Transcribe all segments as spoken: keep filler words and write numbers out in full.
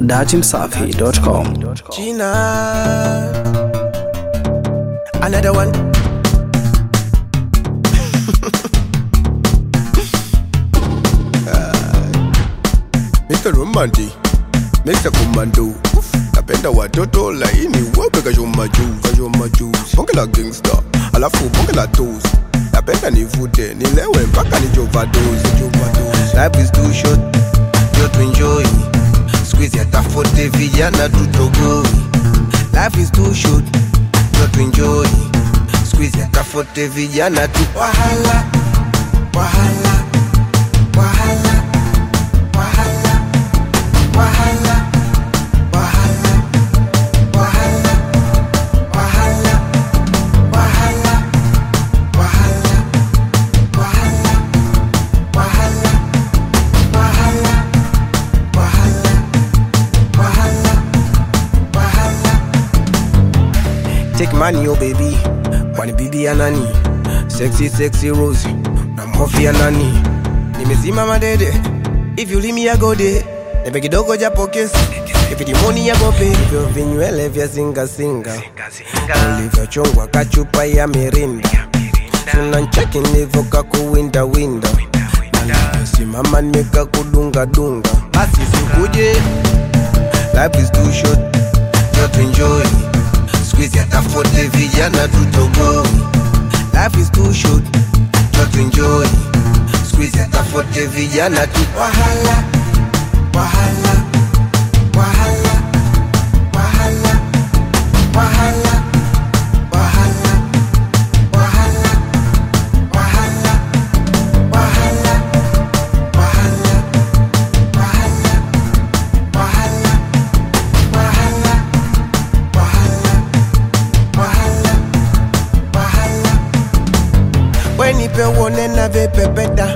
datimsafi dot com. Gina, another one. uh, Mister Romanti, Mister Commando, napenda watoto laini wape kajoma juu, kajoma juu. Bonge la gangsta, alafu bonge la toes. Napenda nivute, nilewe mpaka nijovadose, nijovadose. Life is too short, just to enjoy. Squeeze ya tafote vijana tutogoi. Life is too short, just to enjoy. Squeeze ya tafote vijana tu. Wahala, wahala, wahala, wahala, wahala, wahala, wahala, wahala, wahala, wahala, wahala, wahala, wahala, wahala, wahala, wahala. Take money, oh baby. Kwani bibi ya nani? Sexy, sexy Rose. Na mhofi ya nani? Nimezima madede. If you leave me I go there. Nepe kidogo japo kesi. If it money I go pay. Hivyo vinywele vya singa singa. Ulivyo chongwa kachupa ya mirinda. Tunancheki nilivyo kakuwinda winda. Simama nimeka kudunga dunga. Basi sikuje. Life is too short, just to enjoy. Squeeze ya tafote vijana tutogoi. Life is too short, just to enjoy. Squeeze ya tafote vijana tu. Wahala, wahala, wahala, wahala, wahala, wahala, wahala, wahala, wahala, wahala, wahala, wahala, wahala, wahala, wahala, wahala. Wenipe uone na vipepeta,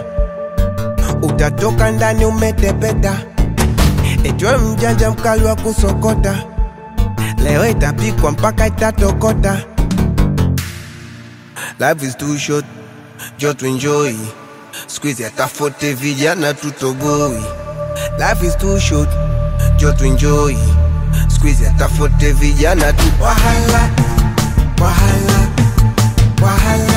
utatoka ndani umetepeta. Ejwe mjanja mkali wa kusokota, leo itapikwa mpaka itatokota. Life is too short, just to enjoy. Squeeze ya tafote vijana tutogoi. Life is too short, just to enjoy. Squeeze ya tafote vijana tu. Wahala, wahala, wahala,